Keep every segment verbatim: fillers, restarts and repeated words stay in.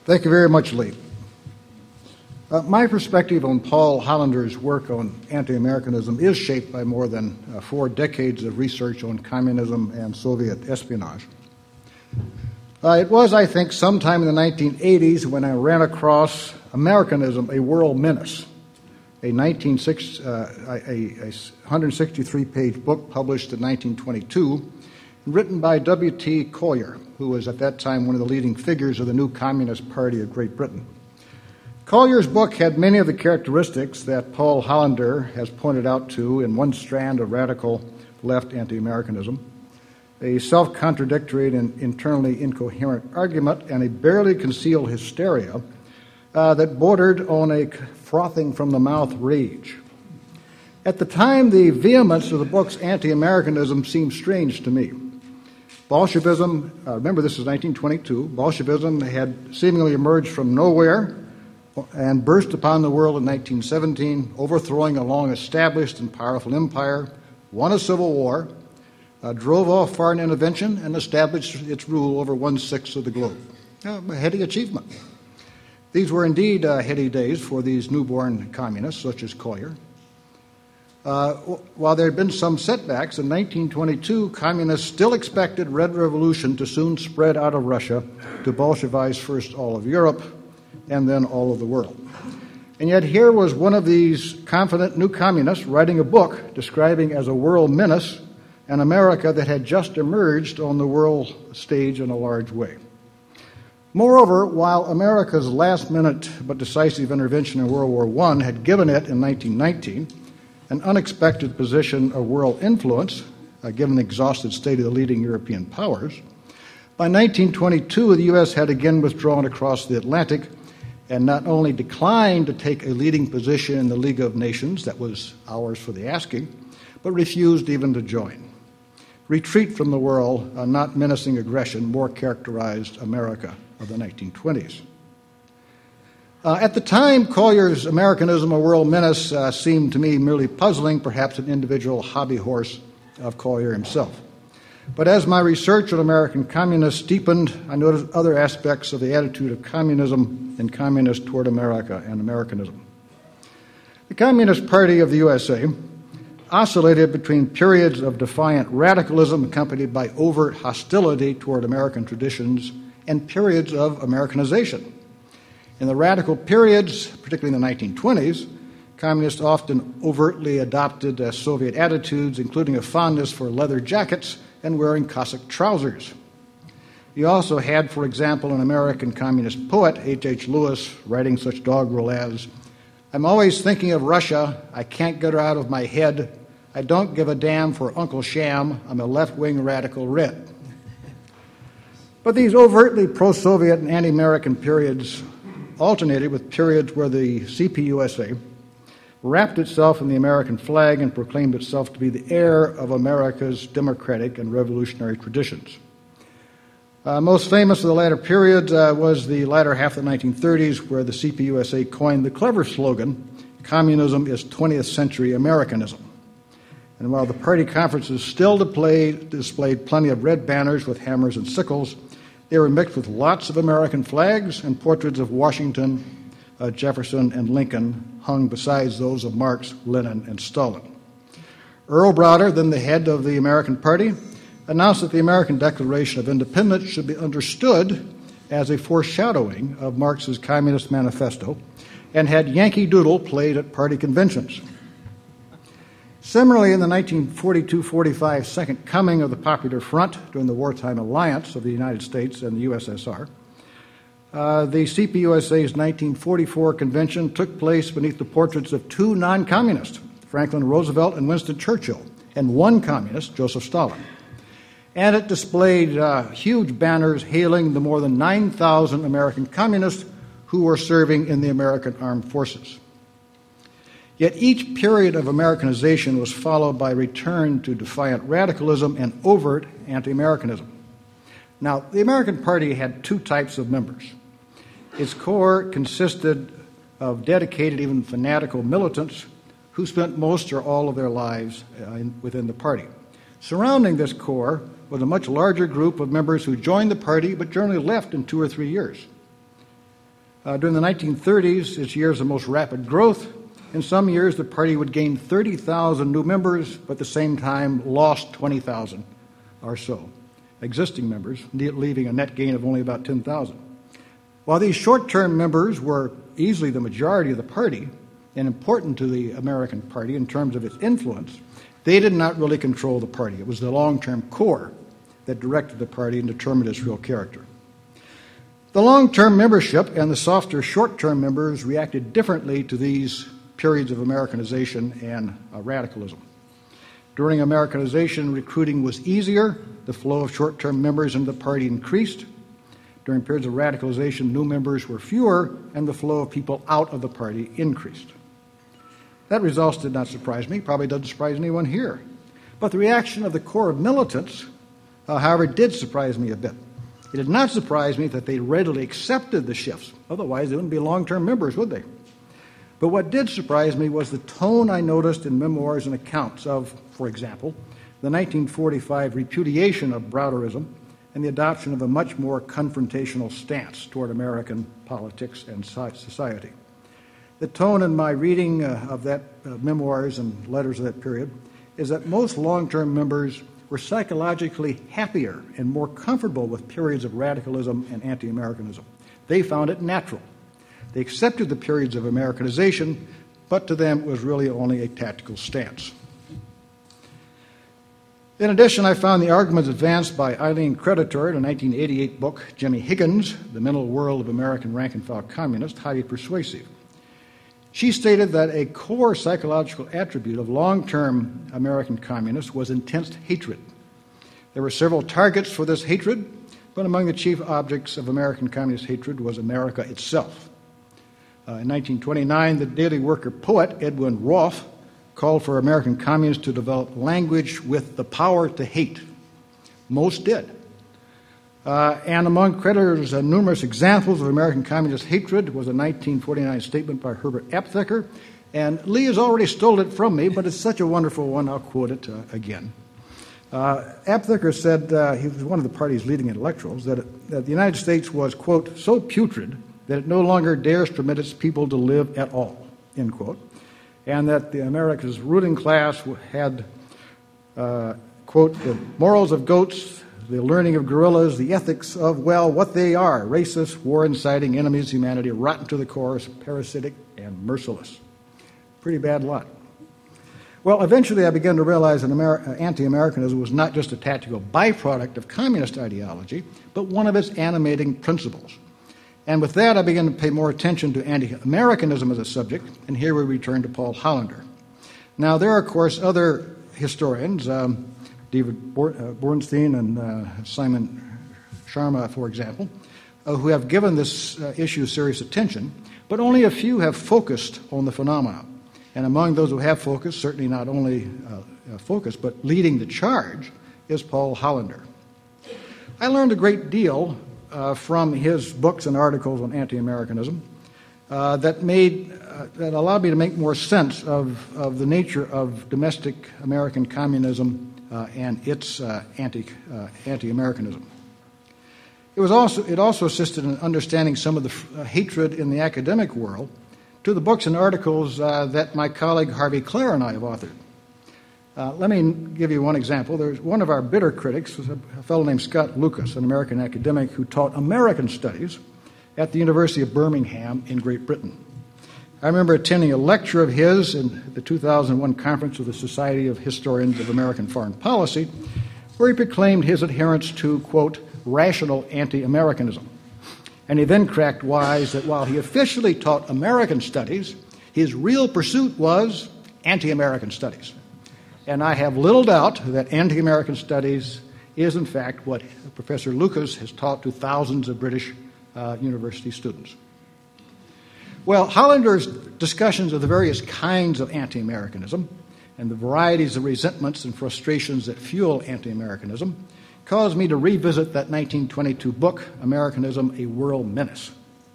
Thank you very much, Lee. Uh, my perspective on Paul Hollander's work on anti-Americanism is shaped by more than uh, four decades of research on communism and Soviet espionage. Uh, it was, I think, sometime in the nineteen eighties when I ran across Americanism, a World Menace, a, nineteen six, uh, a, a one hundred sixty-three page book published in nineteen twenty-two, written by W T Collier, who was at that time one of the leading figures of the new Communist Party of Great Britain. Collier's book had many of the characteristics that Paul Hollander has pointed out to in one strand of radical left anti-Americanism, a self-contradictory and internally incoherent argument, and a barely concealed hysteria uh, that bordered on a frothing-from-the-mouth rage. At the time, the vehemence of the book's anti-Americanism seemed strange to me. Bolshevism, uh, remember this is nineteen twenty-two, Bolshevism had seemingly emerged from nowhere and burst upon the world in nineteen seventeen, overthrowing a long-established and powerful empire, won a civil war, uh, drove off foreign intervention, and established its rule over one-sixth of the globe. Uh, a heady achievement. These were indeed uh, heady days for these newborn communists, such as Collier. Uh, while there had been some setbacks, in nineteen twenty-two, communists still expected Red Revolution to soon spread out of Russia to Bolshevize first all of Europe and then all of the world. And yet here was one of these confident new communists writing a book describing as a world menace an America that had just emerged on the world stage in a large way. Moreover, while America's last-minute but decisive intervention in World War One had given it, in nineteen nineteen, an unexpected position of world influence, uh, given the exhausted state of the leading European powers, by nineteen twenty-two, the U S had again withdrawn across the Atlantic and not only declined to take a leading position in the League of Nations, that was ours for the asking, but refused even to join. Retreat from the world, uh, not menacing aggression, more characterized America of the nineteen twenties. Uh, at the time, Collier's Americanism, a World Menace, uh, seemed to me merely puzzling, perhaps an individual hobby horse of Collier himself. But as my research on American communists deepened, I noticed other aspects of the attitude of communism and communists toward America and Americanism. The Communist Party of the U S A oscillated between periods of defiant radicalism accompanied by overt hostility toward American traditions and periods of Americanization. In the radical periods, particularly in the nineteen twenties, communists often overtly adopted uh, Soviet attitudes, including a fondness for leather jackets and wearing Cossack trousers. You also had, for example, an American communist poet, H H Lewis, writing such doggerel as, "I'm always thinking of Russia. I can't get her out of my head. I don't give a damn for Uncle Sham. I'm a left-wing radical red." But these overtly pro-Soviet and anti-American periods alternated with periods where the C P U S A wrapped itself in the American flag and proclaimed itself to be the heir of America's democratic and revolutionary traditions. Uh, most famous of the latter period uh, was the latter half of the nineteen thirties, where the C P U S A coined the clever slogan, "Communism is twentieth century Americanism." And while the party conferences still displayed, displayed plenty of red banners with hammers and sickles, they were mixed with lots of American flags and portraits of Washington, uh, Jefferson, and Lincoln hung besides those of Marx, Lenin, and Stalin. Earl Browder, then the head of the American Party, announced that the American Declaration of Independence should be understood as a foreshadowing of Marx's Communist Manifesto and had Yankee Doodle played at party conventions. Similarly, in the nineteen forty-two forty-five Second Coming of the Popular Front during the wartime alliance of the United States and the U S S R, uh, the C P U S A's nineteen forty-four convention took place beneath the portraits of two non-communists, Franklin Roosevelt and Winston Churchill, and one communist, Joseph Stalin. And it displayed uh, huge banners hailing the more than nine thousand American communists who were serving in the American armed forces. Yet each period of Americanization was followed by return to defiant radicalism and overt anti-Americanism. Now, the American Party had two types of members. Its core consisted of dedicated, even fanatical militants who spent most or all of their lives uh, in, within the party. Surrounding this core was a much larger group of members who joined the party but generally left in two or three years. Uh, during the nineteen thirties, its years of most rapid growth, in some years the party would gain thirty thousand new members, but at the same time lost twenty thousand or so existing members, leaving a net gain of only about ten thousand. While these short-term members were easily the majority of the party and important to the American Party in terms of its influence, they did not really control the party. It was the long-term core that directed the party and determined its real character. The long-term membership and the softer short-term members reacted differently to these periods of Americanization and uh, radicalism. During Americanization, recruiting was easier. The flow of short-term members into the party increased. During periods of radicalization, new members were fewer, and the flow of people out of the party increased. That result did not surprise me, probably doesn't surprise anyone here. But the reaction of the core of militants, uh, however, did surprise me a bit. It did not surprise me that they readily accepted the shifts. Otherwise, they wouldn't be long-term members, would they? But what did surprise me was the tone I noticed in memoirs and accounts of, for example, the nineteen forty-five repudiation of Browderism and the adoption of a much more confrontational stance toward American politics and society. The tone in my reading uh, of that uh, memoirs and letters of that period is that most long-term members were psychologically happier and more comfortable with periods of radicalism and anti-Americanism. They found it natural. They accepted the periods of Americanization, but to them it was really only a tactical stance. In addition, I found the arguments advanced by Eileen Creditor in a nineteen eighty-eight book, Jimmy Higgins, The Mental World of American Rank-and-File Communists, highly persuasive. She stated that a core psychological attribute of long-term American communists was intense hatred. There were several targets for this hatred, but among the chief objects of American communist hatred was America itself. Uh, in nineteen twenty-nine, the Daily Worker poet Edwin Roth called for American communists to develop language with the power to hate. Most did. Uh, and among Creditor's uh, numerous examples of American communist hatred was a nineteen forty-nine statement by Herbert Aptheker. And Lee has already stole it from me, but it's such a wonderful one, I'll quote it uh, again. Uh, Aptheker said, uh, he was one of the party's leading intellectuals, that, it, that the United States was, quote, so putrid that it no longer dares permit its people to live at all, end quote. And that the America's ruling class had, uh, quote, the morals of goats, the learning of gorillas, the ethics of, well, what they are, racist, war-inciting enemies of humanity, rotten to the core, parasitic, and merciless. Pretty bad lot. Well, eventually I began to realize that Amer- anti-Americanism was not just a tactical byproduct of communist ideology, but one of its animating principles. And with that, I began to pay more attention to anti-Americanism as a subject, and here we return to Paul Hollander. Now, there are, of course, other historians, um, David Bor- uh, Bornstein and uh, Simon Sharma, for example, uh, who have given this uh, issue serious attention, but only a few have focused on the phenomenon. And among those who have focused, certainly not only uh, uh, focused, but leading the charge, is Paul Hollander. I learned a great deal Uh, from his books and articles on anti-Americanism uh, that made uh, that allowed me to make more sense of, of the nature of domestic American communism uh, and its uh, anti uh, anti-Americanism. It was also it also assisted in understanding some of the uh, hatred in the academic world to the books and articles uh, that my colleague Harvey Clare and I have authored. Uh, let me give you one example. There's one of our bitter critics was a, a fellow named Scott Lucas, an American academic who taught American studies at the University of Birmingham in Great Britain. I remember attending a lecture of his in the two thousand one conference of the Society of Historians of American Foreign Policy, where he proclaimed his adherence to, quote, rational anti-Americanism. And he then cracked wise that while he officially taught American studies, his real pursuit was anti-American studies. And I have little doubt that anti-American studies is, in fact, what Professor Lucas has taught to thousands of British uh, university students. Well, Hollander's discussions of the various kinds of anti-Americanism and the varieties of resentments and frustrations that fuel anti-Americanism caused me to revisit that nineteen twenty-two book, Americanism, A World Menace.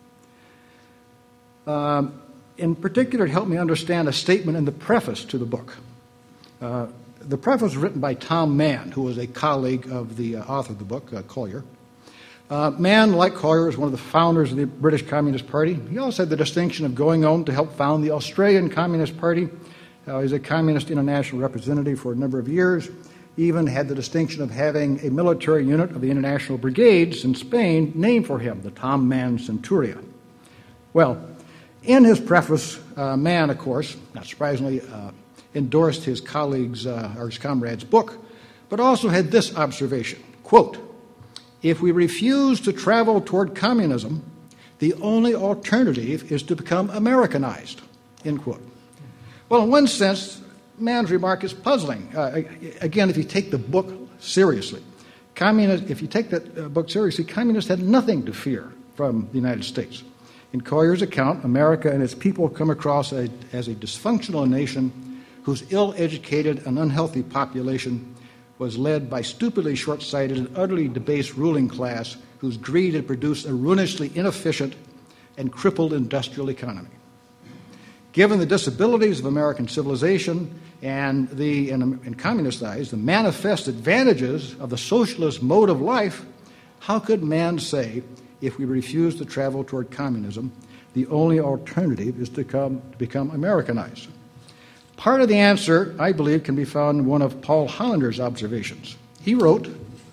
Um, in particular, it helped me understand a statement in the preface to the book. Uh, the preface was written by Tom Mann, who was a colleague of the uh, author of the book, uh, Collier. Uh, Mann, like Collier, was one of the founders of the British Communist Party. He also had the distinction of going on to help found the Australian Communist Party. Uh, he was a Communist International representative for a number of years. He even had the distinction of having a military unit of the International Brigades in Spain named for him, the Tom Mann Centuria. Well, in his preface, uh, Mann, of course, not surprisingly, uh, endorsed his colleague's uh, or his comrade's book, but also had this observation, quote, "If we refuse to travel toward communism, the only alternative is to become Americanized," end quote. Well, in one sense, Mann's remark is puzzling. Uh, again, if you take the book seriously, communist, if you take that uh, book seriously, communists had nothing to fear from the United States. In Collier's account, America and its people come across a, as a dysfunctional nation whose ill-educated and unhealthy population was led by stupidly short-sighted and utterly debased ruling class whose greed had produced a ruinously inefficient and crippled industrial economy. Given the disabilities of American civilization and the, in, in communist eyes, the manifest advantages of the socialist mode of life, how could man say, if we refuse to travel toward communism, the only alternative is to, come, to become Americanized? Part of the answer, I believe, can be found in one of Paul Hollander's observations. He wrote,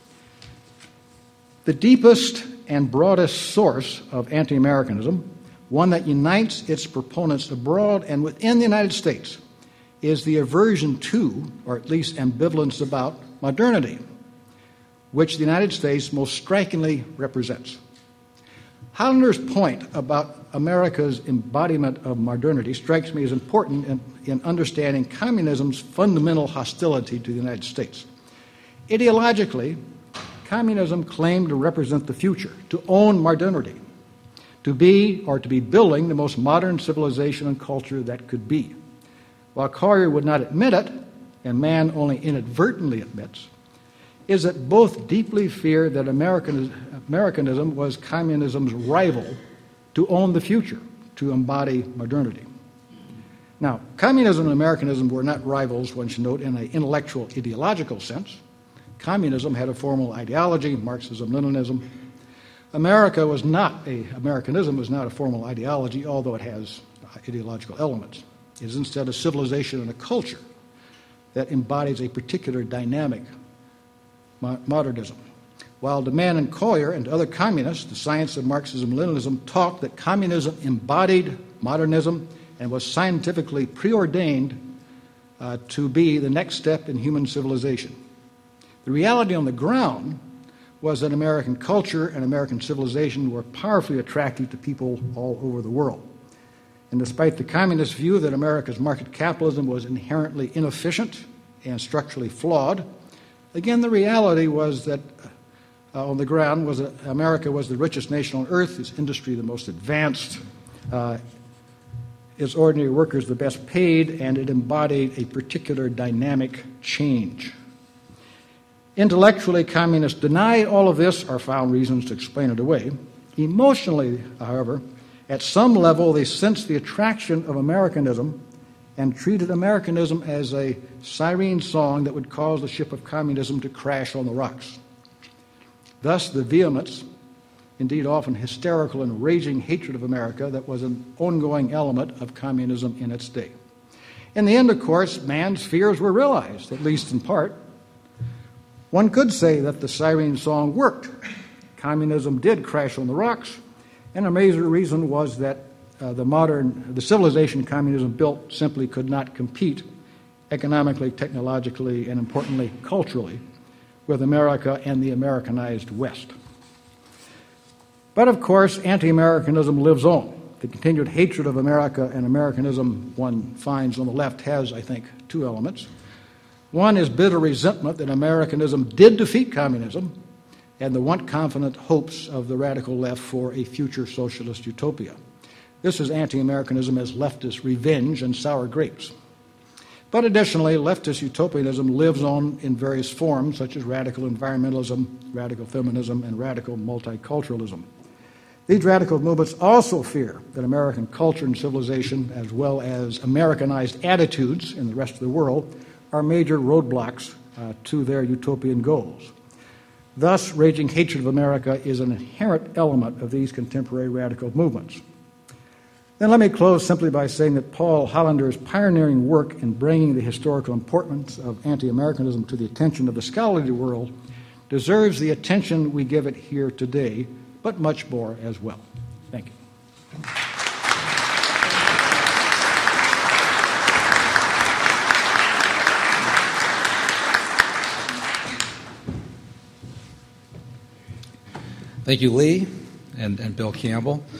"The deepest and broadest source of anti-Americanism, one that unites its proponents abroad and within the United States, is the aversion to, or at least ambivalence about, modernity, which the United States most strikingly represents." Hollander's point about America's embodiment of modernity strikes me as important in, in understanding communism's fundamental hostility to the United States. Ideologically, communism claimed to represent the future, to own modernity, to be or to be building the most modern civilization and culture that could be. While Collier would not admit it, and Mann only inadvertently admits, is that both deeply feared that American, Americanism was communism's rival to own the future, to embody modernity. Now, communism and Americanism were not rivals, one should note, in an intellectual, ideological sense. Communism had a formal ideology, Marxism, Leninism. America was not a, Americanism was not a formal ideology, although it has ideological elements. It is instead a civilization and a culture that embodies a particular dynamic, modernism. While to Mann and Collier and to other communists, the science of Marxism-Leninism taught that communism embodied modernism and was scientifically preordained uh, to be the next step in human civilization. The reality on the ground was that American culture and American civilization were powerfully attractive to people all over the world. And despite the communist view that America's market capitalism was inherently inefficient and structurally flawed, again, the reality was that uh, on the ground was that America was the richest nation on earth, its industry the most advanced, uh, its ordinary workers the best paid, and it embodied a particular dynamic change. Intellectually, communists denied all of this or found reasons to explain it away. Emotionally, however, at some level, they sensed the attraction of Americanism and treated Americanism as a siren song that would cause the ship of communism to crash on the rocks. Thus, the vehemence, indeed often hysterical and raging hatred of America that was an ongoing element of communism in its day. In the end, of course, Mann's fears were realized, at least in part. One could say that the siren song worked. Communism did crash on the rocks, and a major reason was that uh, the modern, the civilization communism built simply could not compete economically, technologically, and importantly, culturally with America and the Americanized West. But of course, anti-Americanism lives on. The continued hatred of America and Americanism one finds on the left has, I think, two elements. One is bitter resentment that Americanism did defeat communism, and the want-confident hopes of the radical left for a future socialist utopia. This is anti-Americanism as leftist revenge and sour grapes. But additionally, leftist utopianism lives on in various forms, such as radical environmentalism, radical feminism, and radical multiculturalism. These radical movements also fear that American culture and civilization, as well as Americanized attitudes in the rest of the world, are major roadblocks uh, to their utopian goals. Thus, raging hatred of America is an inherent element of these contemporary radical movements. Then let me close simply by saying that Paul Hollander's pioneering work in bringing the historical importance of anti-Americanism to the attention of the scholarly world deserves the attention we give it here today, but much more as well. Thank you. Thank you, Lee and, and Bill Campbell.